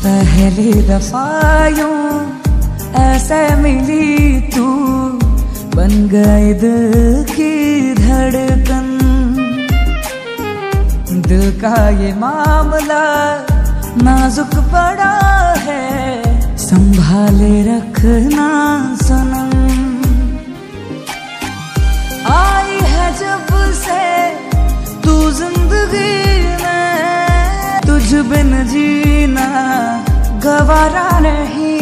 पहली दफा यूं ऐसे मिली तू, बन गई दिल की धड़कन। दिल का ये मामला नाजुक पड़ा है, संभाले रखना सनम। आई है जब से तू जिंदगी में, तुझ बिन जीना गवारा नहीं।